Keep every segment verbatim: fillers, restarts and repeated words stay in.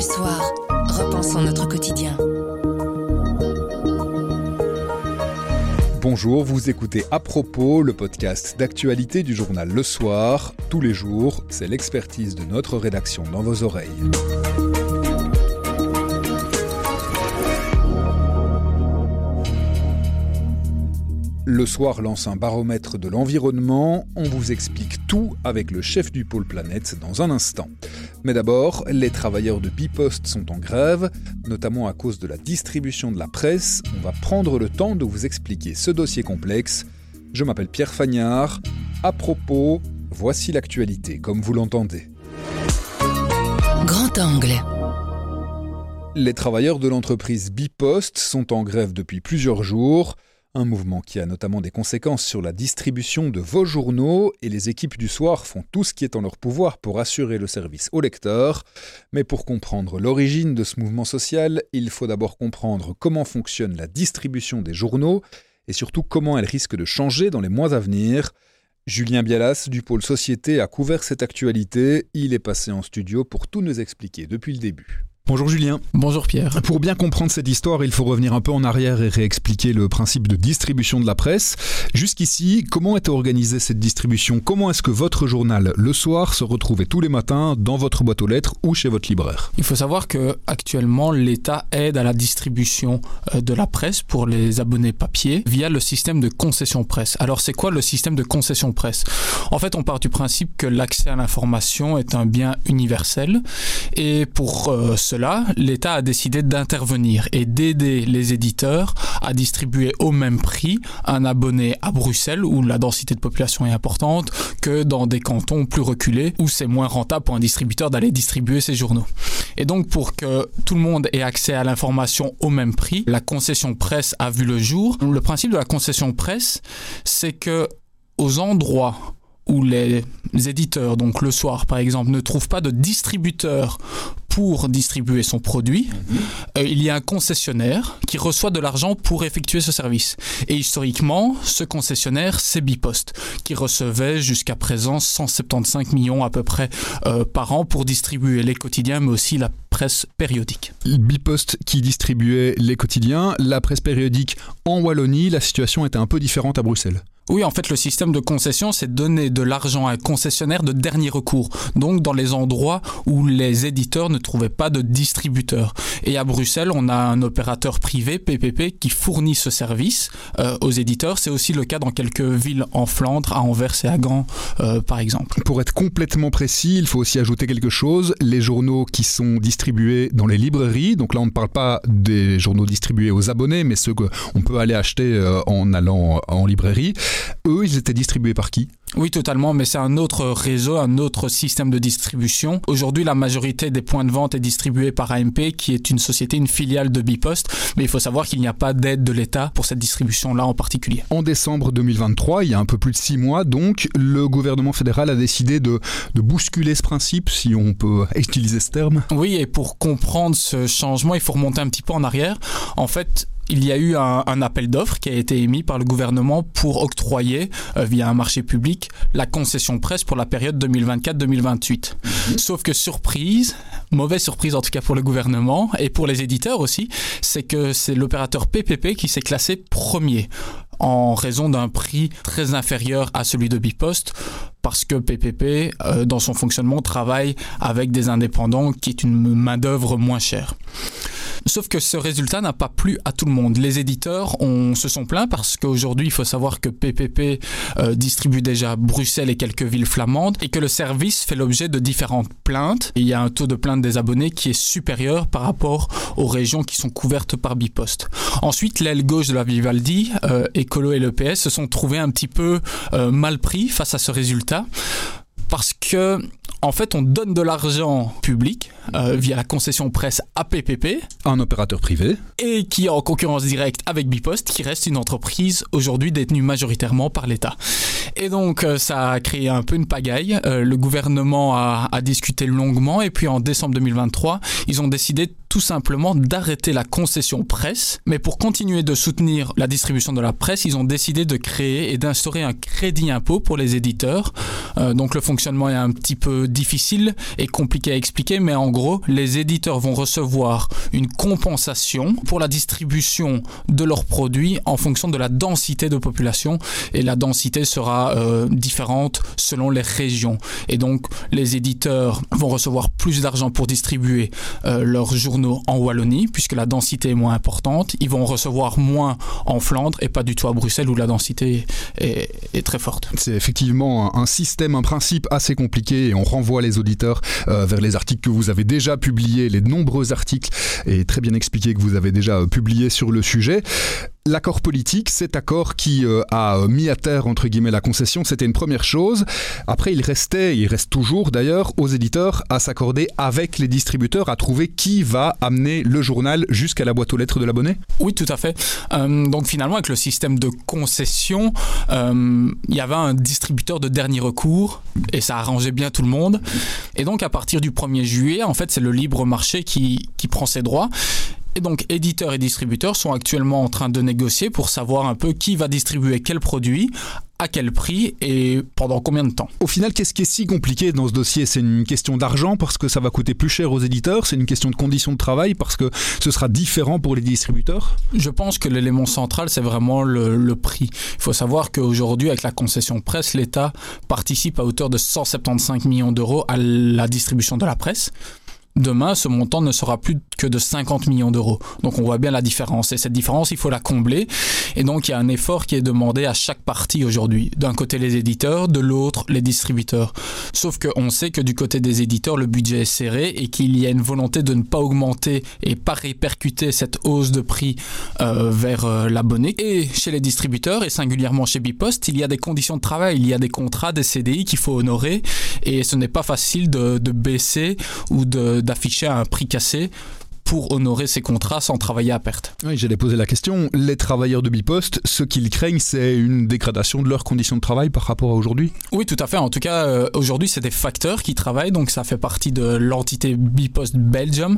Soir, repensons notre quotidien. Bonjour, vous écoutez À propos, le podcast d'actualité du journal Le Soir. Tous les jours, c'est l'expertise de notre rédaction dans vos oreilles. Le Soir lance un baromètre de l'environnement. On vous explique tout avec le chef du pôle Planète dans un instant. Mais d'abord, les travailleurs de Bipost sont en grève, notamment à cause de la distribution de la presse. On va prendre le temps de vous expliquer ce dossier complexe. Je m'appelle Pierre Fagnard. À propos, voici l'actualité, comme vous l'entendez. Grand angle. Les travailleurs de l'entreprise Bipost sont en grève depuis plusieurs jours. Un mouvement qui a notamment des conséquences sur la distribution de vos journaux, et les équipes du Soir font tout ce qui est en leur pouvoir pour assurer le service aux lecteurs. Mais pour comprendre l'origine de ce mouvement social, il faut d'abord comprendre comment fonctionne la distribution des journaux et surtout comment elle risque de changer dans les mois à venir. Julien Bialas du pôle Société a couvert cette actualité. Il est passé en studio pour tout nous expliquer depuis le début. Bonjour Julien. Bonjour Pierre. Pour bien comprendre cette histoire, il faut revenir un peu en arrière et réexpliquer le principe de distribution de la presse. Jusqu'ici, comment était organisée cette distribution ? Comment est-ce que votre journal, Le Soir, se retrouvait tous les matins dans votre boîte aux lettres ou chez votre libraire ? Il faut savoir que actuellement, l'État aide à la distribution de la presse pour les abonnés papier via le système de concession presse. Alors c'est quoi le système de concession presse ? En fait, on part du principe que l'accès à l'information est un bien universel, et pour euh, cela, l'État a décidé d'intervenir et d'aider les éditeurs à distribuer au même prix un abonné à Bruxelles, où la densité de population est importante, que dans des cantons plus reculés, où c'est moins rentable pour un distributeur d'aller distribuer ses journaux. Et donc, pour que tout le monde ait accès à l'information au même prix, la concession presse a vu le jour. Le principe de la concession presse, c'est que aux endroits où les éditeurs, donc Le Soir par exemple, ne trouvent pas de distributeur pour distribuer son produit, mmh. euh, il y a un concessionnaire qui reçoit de l'argent pour effectuer ce service. Et historiquement, ce concessionnaire, c'est Bipost, qui recevait jusqu'à présent cent soixante-quinze millions à peu près euh, par an pour distribuer les quotidiens, mais aussi la presse périodique. Bipost qui distribuait les quotidiens, la presse périodique en Wallonie, la situation était un peu différente à Bruxelles. Oui, en fait, le système de concession, c'est donner de l'argent à un concessionnaire de dernier recours. Donc, dans les endroits où les éditeurs ne trouvaient pas de distributeur. Et à Bruxelles, on a un opérateur privé, P P P, qui fournit ce service euh, aux éditeurs. C'est aussi le cas dans quelques villes en Flandre, à Anvers et à Gand, euh, par exemple. Pour être complètement précis, il faut aussi ajouter quelque chose. Les journaux qui sont distribués dans les librairies, donc là, on ne parle pas des journaux distribués aux abonnés, mais ceux qu'on peut aller acheter euh, en allant en librairie. Eux, ils étaient distribués par qui ? Oui, totalement, mais c'est un autre réseau, un autre système de distribution. Aujourd'hui, la majorité des points de vente est distribuée par A M P, qui est une société, une filiale de Bipost, mais il faut savoir qu'il n'y a pas d'aide de l'État pour cette distribution-là en particulier. En décembre deux mille vingt-trois, il y a un peu plus de six mois, donc, le gouvernement fédéral a décidé de, de bousculer ce principe, si on peut utiliser ce terme. Oui, et pour comprendre ce changement, il faut remonter un petit peu en arrière. En fait, il y a eu un, un appel d'offres qui a été émis par le gouvernement pour octroyer, euh, via un marché public, la concession presse pour la période deux mille vingt-quatre deux mille vingt-huit. Mmh. Sauf que surprise, mauvaise surprise en tout cas pour le gouvernement et pour les éditeurs aussi, c'est que c'est l'opérateur P P P qui s'est classé premier en raison d'un prix très inférieur à celui de Bipost, parce que P P P, euh, dans son fonctionnement, travaille avec des indépendants, qui est une main-d'œuvre moins chère. Sauf que ce résultat n'a pas plu à tout le monde. Les éditeurs on, se sont plaints parce qu'aujourd'hui, il faut savoir que P P P euh, distribue déjà Bruxelles et quelques villes flamandes et que le service fait l'objet de différentes plaintes. Et il y a un taux de plainte des abonnés qui est supérieur par rapport aux régions qui sont couvertes par Bipost. Ensuite, l'aile gauche de la Vivaldi, euh, Écolo et l'E P S, se sont trouvés un petit peu euh, mal pris face à ce résultat. Parce que, en fait, on donne de l'argent public euh, via la concession presse à P P P. Un opérateur privé. Et qui est en concurrence directe avec Bipost, qui reste une entreprise aujourd'hui détenue majoritairement par l'État. Et donc, euh, ça a créé un peu une pagaille. Euh, le gouvernement a, a discuté longuement et puis en décembre deux mille vingt-trois, ils ont décidé tout simplement d'arrêter la concession presse. Mais pour continuer de soutenir la distribution de la presse, ils ont décidé de créer et d'instaurer un crédit impôt pour les éditeurs. Euh, donc, le fonctionnement est un petit peu difficile et compliqué à expliquer, mais en gros, les éditeurs vont recevoir une compensation pour la distribution de leurs produits en fonction de la densité de population, et la densité sera euh, différente selon les régions. Et donc, les éditeurs vont recevoir plus d'argent pour distribuer euh, leurs journaux en Wallonie, puisque la densité est moins importante. Ils vont recevoir moins en Flandre et pas du tout à Bruxelles, où la densité est, est très forte. C'est effectivement un système, un principe assez compliqué, et on renvoie les auditeurs euh, vers les articles que vous avez déjà publiés, les nombreux articles et très bien expliqués que vous avez déjà euh, publiés sur le sujet. L'accord politique, cet accord qui euh, a mis à terre, entre guillemets, la concession, c'était une première chose. Après, il restait, il reste toujours d'ailleurs, aux éditeurs à s'accorder avec les distributeurs, à trouver qui va amener le journal jusqu'à la boîte aux lettres de l'abonné. Oui, tout à fait. Euh, donc finalement, avec le système de concession, euh, il y avait un distributeur de dernier recours, et ça arrangeait bien tout le monde. Et donc, à partir du premier juillet, en fait, c'est le libre marché qui, qui prend ses droits. Et donc, éditeurs et distributeurs sont actuellement en train de négocier pour savoir un peu qui va distribuer quel produit, à quel prix et pendant combien de temps. Au final, qu'est-ce qui est si compliqué dans ce dossier ? C'est une question d'argent parce que ça va coûter plus cher aux éditeurs, c'est une question de conditions de travail parce que ce sera différent pour les distributeurs ? Je pense que l'élément central, c'est vraiment le, le prix. Il faut savoir qu'aujourd'hui, avec la concession presse, l'État participe à hauteur de cent soixante-quinze millions d'euros à la distribution de la presse. Demain, ce montant ne sera plus que de cinquante millions d'euros. Donc on voit bien la différence. Et cette différence, il faut la combler. Et donc il y a un effort qui est demandé à chaque partie aujourd'hui. D'un côté les éditeurs, de l'autre les distributeurs. Sauf qu'on sait que du côté des éditeurs, le budget est serré et qu'il y a une volonté de ne pas augmenter et pas répercuter cette hausse de prix euh, vers euh, l'abonné. Et chez les distributeurs, et singulièrement chez Bipost, il y a des conditions de travail, il y a des contrats, des C D I qu'il faut honorer. Et ce n'est pas facile de, de baisser ou de d'afficher un prix cassé pour honorer ces contrats sans travailler à perte. Oui, j'allais poser la question. Les travailleurs de Bipost, ce qu'ils craignent, c'est une dégradation de leurs conditions de travail par rapport à aujourd'hui ? Oui, tout à fait. En tout cas, euh, aujourd'hui, c'est des facteurs qui travaillent, donc ça fait partie de l'entité Bipost Belgium.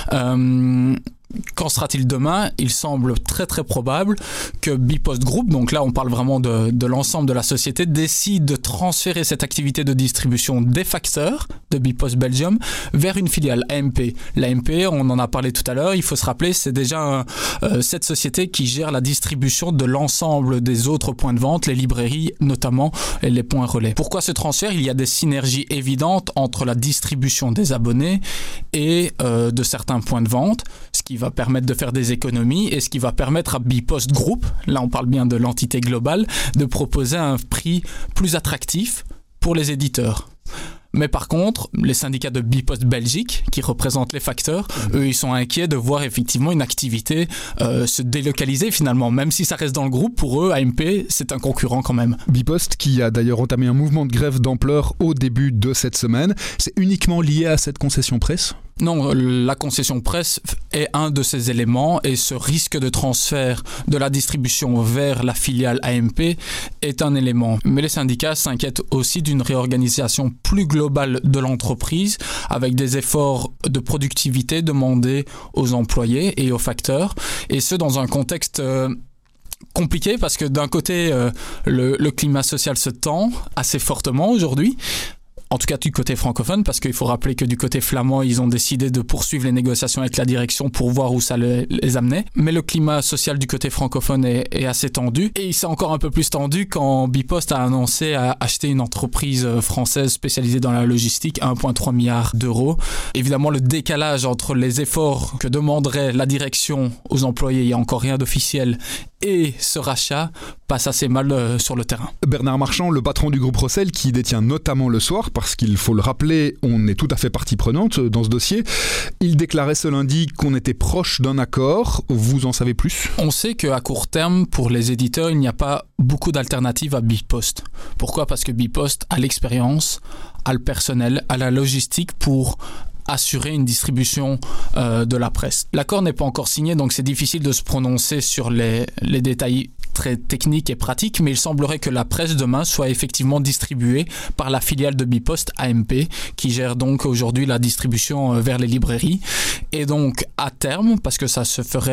Euh, Qu'en sera-t-il demain ? Il semble très très probable que Bipost Group, donc là on parle vraiment de, de l'ensemble de la société, décide de transférer cette activité de distribution des facteurs de Bipost Belgium vers une filiale A M P. L'A M P, on en a parlé tout à l'heure, il faut se rappeler, c'est déjà un, euh, cette société qui gère la distribution de l'ensemble des autres points de vente, les librairies notamment, et les points relais. Pourquoi ce transfert ? Il y a des synergies évidentes entre la distribution des abonnés et euh, de certains points de vente, ce qui va permettre de faire des économies et ce qui va permettre à Bipost Group, là on parle bien de l'entité globale, de proposer un prix plus attractif pour les éditeurs. Mais par contre, les syndicats de Bipost Belgique, qui représentent les facteurs, eux, ils sont inquiets de voir effectivement une activité euh, se délocaliser finalement. Même si ça reste dans le groupe, pour eux, A M P, c'est un concurrent quand même. Bipost, qui a d'ailleurs entamé un mouvement de grève d'ampleur au début de cette semaine, c'est uniquement lié à cette concession presse ? Non, la concession presse est un de ces éléments et ce risque de transfert de la distribution vers la filiale A M P est un élément. Mais les syndicats s'inquiètent aussi d'une réorganisation plus globale de l'entreprise avec des efforts de productivité demandés aux employés et aux facteurs, et ce dans un contexte euh, compliqué parce que d'un côté, euh, le, le climat social se tend assez fortement aujourd'hui. En tout cas du côté francophone, parce qu'il faut rappeler que du côté flamand, ils ont décidé de poursuivre les négociations avec la direction pour voir où ça les, les amenait. Mais le climat social du côté francophone est, est assez tendu. Et il s'est encore un peu plus tendu quand Bipost a annoncé à acheter une entreprise française spécialisée dans la logistique à un virgule trois milliard d'euros. Évidemment, le décalage entre les efforts que demanderait la direction aux employés, il n'y a encore rien d'officiel, et ce rachat passe assez mal euh, sur le terrain. Bernard Marchand, le patron du groupe Rossel, qui détient notamment Le Soir, parce qu'il faut le rappeler, on est tout à fait partie prenante dans ce dossier, il déclarait ce lundi qu'on était proche d'un accord. Vous en savez plus ? On sait qu'à court terme, pour les éditeurs, il n'y a pas beaucoup d'alternatives à Bipost. Pourquoi ? Parce que Bipost a l'expérience, a le personnel, a la logistique pour assurer une distribution euh, de la presse. L'accord n'est pas encore signé, donc c'est difficile de se prononcer sur les, les détails très techniques et pratiques, mais il semblerait que la presse demain soit effectivement distribuée par la filiale de Bipost A M P, qui gère donc aujourd'hui la distribution euh, vers les librairies. Et donc à terme, parce que ça se ferait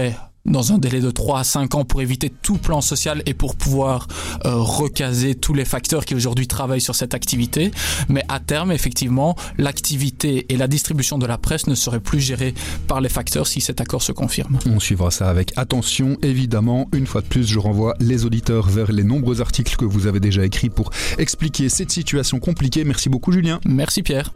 dans un délai de trois à cinq ans pour éviter tout plan social et pour pouvoir euh, recaser tous les facteurs qui aujourd'hui travaillent sur cette activité. Mais à terme, effectivement, l'activité et la distribution de la presse ne seraient plus gérées par les facteurs si cet accord se confirme. On suivra ça avec attention, évidemment. Une fois de plus, je renvoie les auditeurs vers les nombreux articles que vous avez déjà écrits pour expliquer cette situation compliquée. Merci beaucoup, Julien. Merci, Pierre.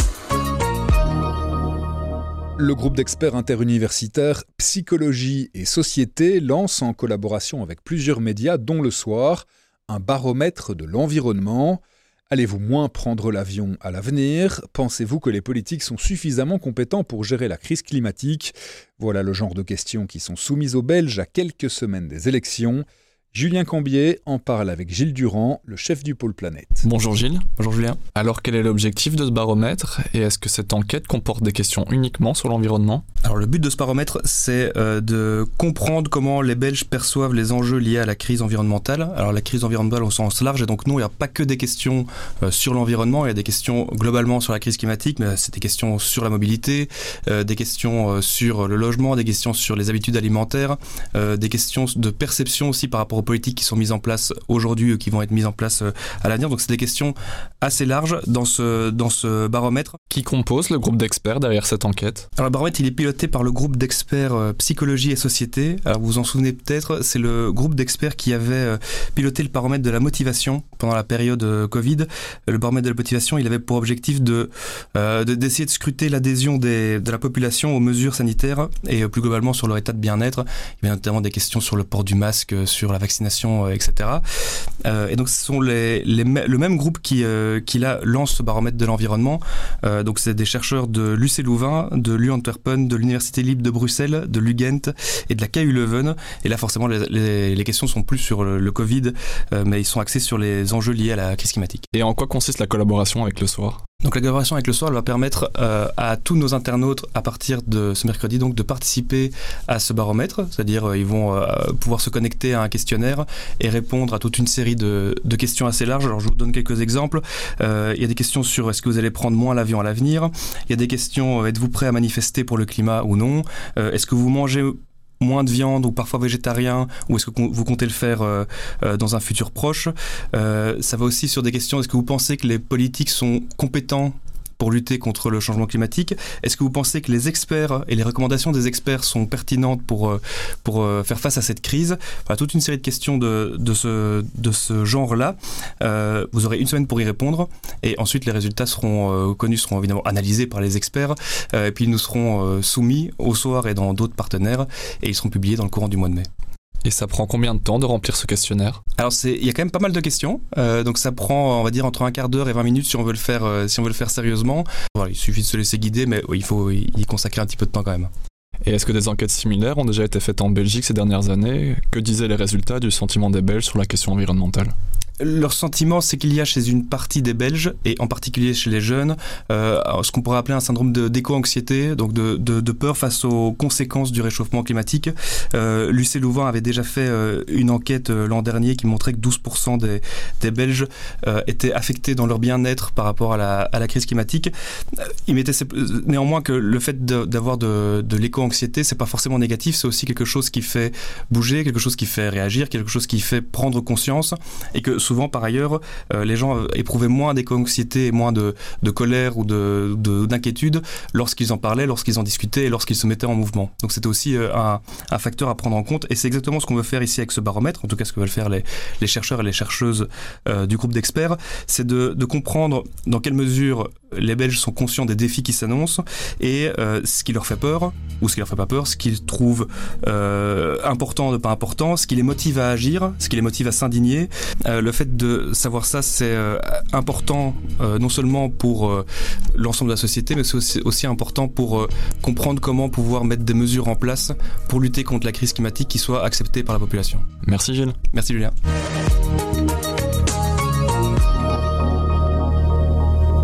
Le groupe d'experts interuniversitaires Psychologie et Société lance en collaboration avec plusieurs médias, dont Le Soir, un baromètre de l'environnement. Allez-vous moins prendre l'avion à l'avenir ? Pensez-vous que les politiques sont suffisamment compétents pour gérer la crise climatique ? Voilà le genre de questions qui sont soumises aux Belges à quelques semaines des élections. Julien Cambier en parle avec Gilles Durand, le chef du pôle Planète. Bonjour Gilles. Bonjour Julien. Alors quel est l'objectif de ce baromètre et est-ce que cette enquête comporte des questions uniquement sur l'environnement ? Alors le but de ce baromètre, c'est euh, de comprendre comment les Belges perçoivent les enjeux liés à la crise environnementale. Alors la crise environnementale au sens large, et donc non, il n'y a pas que des questions euh, sur l'environnement, il y a des questions globalement sur la crise climatique, mais c'est des questions sur la mobilité, euh, des questions euh, sur le logement, des questions sur les habitudes alimentaires, euh, des questions de perception aussi par rapport aux politiques qui sont mises en place aujourd'hui ou qui vont être mises en place à l'avenir. Donc c'est des questions assez larges dans ce, dans ce baromètre. Qui compose le groupe d'experts derrière cette enquête ? Alors le baromètre, il est piloté par le groupe d'experts euh, Psychologie et Société. Alors vous vous en souvenez peut-être, c'est le groupe d'experts qui avait euh, piloté le baromètre de la motivation pendant la période euh, Covid. Le baromètre de la motivation, il avait pour objectif de, euh, de, d'essayer de scruter l'adhésion des, de la population aux mesures sanitaires et euh, plus globalement sur leur état de bien-être. Il y avait notamment des questions sur le port du masque, sur la vaccination, euh, et cetera. Euh, et donc ce sont les, les, le même groupe qui, euh, qui là, lance ce baromètre de l'environnement. Euh, donc c'est des chercheurs de l'U C Louvain, de l'U Antwerpen, de l'Université libre de Bruxelles, de l'U Ghent et de la K U Leuven. Et là forcément les, les, les questions sont plus sur le, le Covid, euh, mais ils sont axés sur les enjeux liés à la crise climatique. Et en quoi consiste la collaboration avec Le Soir ? Donc la collaboration avec Le Soir, elle va permettre euh, à tous nos internautes à partir de ce mercredi donc de participer à ce baromètre, c'est-à-dire euh, ils vont euh, pouvoir se connecter à un questionnaire et répondre à toute une série de, de questions assez larges. Alors je vous donne quelques exemples. Euh, il y a des questions sur est-ce que vous allez prendre moins l'avion à l'avenir. Il y a des questions, euh, êtes-vous prêt à manifester pour le climat ou non. euh, Est-ce que vous mangez moins de viande ou parfois végétarien, ou est-ce que vous comptez le faire euh, euh, dans un futur proche. Euh, ça va aussi sur des questions, est-ce que vous pensez que les politiques sont compétents pour lutter contre le changement climatique? Est-ce que vous pensez que les experts et les recommandations des experts sont pertinentes pour, pour faire face à cette crise? Enfin, toute une série de questions de, de, ce, de ce genre-là. Euh, vous aurez une semaine pour y répondre et ensuite les résultats seront euh, connus, seront évidemment analysés par les experts euh, et puis ils nous seront euh, soumis au Soir et dans d'autres partenaires et ils seront publiés dans le courant du mois de mai. Et ça prend combien de temps de remplir ce questionnaire ? Alors c'est, il y a quand même pas mal de questions, euh, donc ça prend, on va dire, entre un quart d'heure et vingt minutes si on veut le faire, euh, si on veut le faire sérieusement. Voilà, il suffit de se laisser guider, mais oui, il faut y consacrer un petit peu de temps quand même. Et est-ce que des enquêtes similaires ont déjà été faites en Belgique ces dernières années ? Que disaient les résultats du sentiment des Belges sur la question environnementale ? Leur sentiment, c'est qu'il y a chez une partie des Belges, et en particulier chez les jeunes, euh, ce qu'on pourrait appeler un syndrome de, d'éco-anxiété, donc de, de, de peur face aux conséquences du réchauffement climatique. Euh, L'U C Louvain avait déjà fait euh, une enquête euh, l'an dernier qui montrait que douze pour cent des, des Belges euh, étaient affectés dans leur bien-être par rapport à la, à la crise climatique. Euh, il mettait néanmoins que le fait de, d'avoir de, de l'éco-anxiété, c'est pas forcément négatif, c'est aussi quelque chose qui fait bouger, quelque chose qui fait réagir, quelque chose qui fait prendre conscience, et que souvent, par ailleurs, euh, les gens éprouvaient moins d'éco-anxiété et moins de, de colère ou de, de, d'inquiétude lorsqu'ils en parlaient, lorsqu'ils en discutaient et lorsqu'ils se mettaient en mouvement. Donc c'était aussi euh, un, un facteur à prendre en compte et c'est exactement ce qu'on veut faire ici avec ce baromètre, en tout cas ce que veulent faire les, les chercheurs et les chercheuses euh, du groupe d'experts, c'est de, de comprendre dans quelle mesure les Belges sont conscients des défis qui s'annoncent et euh, ce qui leur fait peur ou ce qui leur fait pas peur, ce qu'ils trouvent euh, important de pas important, ce qui les motive à agir, ce qui les motive à s'indigner. Euh, le fait de savoir ça, c'est euh, important euh, non seulement pour euh, l'ensemble de la société, mais c'est aussi, aussi important pour euh, comprendre comment pouvoir mettre des mesures en place pour lutter contre la crise climatique qui soient acceptées par la population. Merci Gilles. Merci Julien.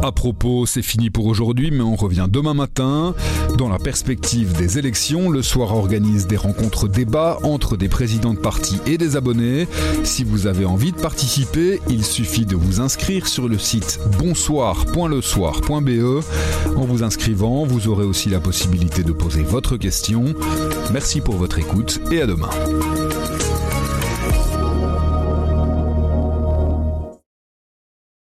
À propos, c'est fini pour aujourd'hui, mais on revient demain matin. Dans la perspective des élections, le soir organise des rencontres débats entre des présidents de partis et des abonnés. Si vous avez envie de participer, il suffit de vous inscrire sur le site bonsoir point le soir point b e. En vous inscrivant, vous aurez aussi la possibilité de poser votre question. Merci pour votre écoute et à demain.